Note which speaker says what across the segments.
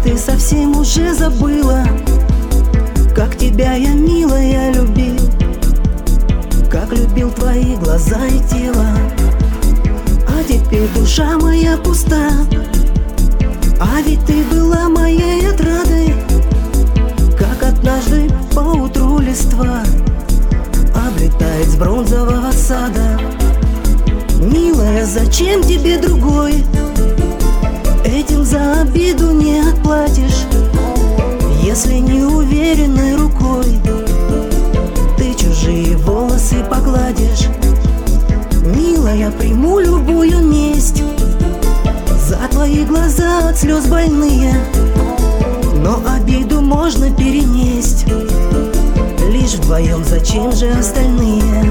Speaker 1: ты совсем уже забыла, как тебя я, милая, любил, как любил твои глаза и тело. А теперь душа моя пуста, а ведь ты была моей отрадой, как однажды поутру листва облетает с бронзового сада. Милая, зачем тебе другой? Этим за обиду не отплатишь, если не уверенной рукой ты чужие волосы погладишь. Милая, приму любую месть за твои глаза от слез больные, но обиду можно перенесть лишь вдвоем, зачем же остальные?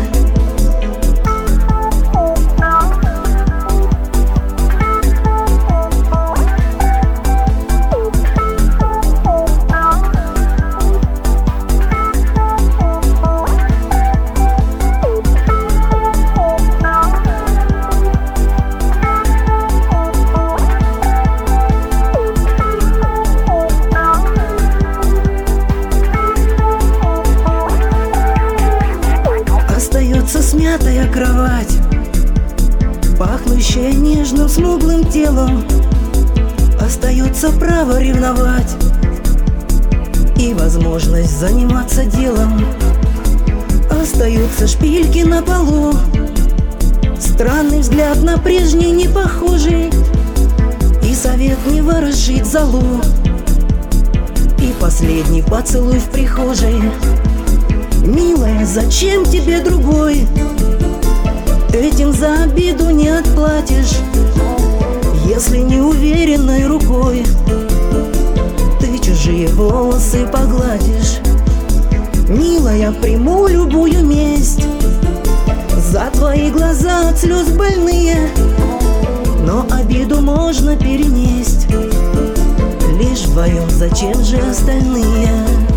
Speaker 1: Смятая кровать, пахнущая нежным смуглым телом. Остается право ревновать и возможность заниматься делом. Остаются шпильки на полу, странный взгляд на прежний не похожий, и совет не ворошить золу, и последний поцелуй в прихожей. Милая, зачем тебе другой? Этим за обиду не отплатишь, если не уверенной рукой ты чужие волосы погладишь. Милая, приму любую месть за твои глаза от слез больные, но обиду можно перенесть лишь вдвоем, зачем же остальные?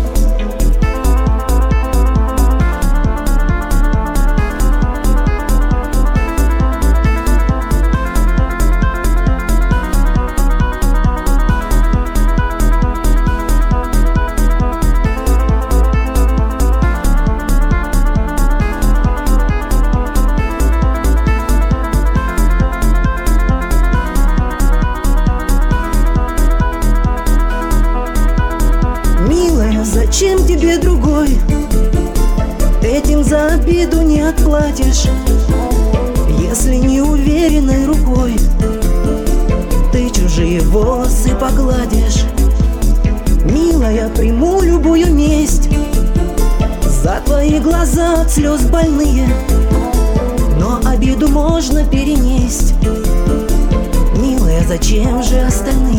Speaker 1: Зачем тебе другой? Этим за обиду не отплатишь, если не уверенной рукой ты чужие волосы погладишь. Милая, приму любую месть за твои глаза от слез больные, но обиду можно перенесть. Милая, зачем же остальные?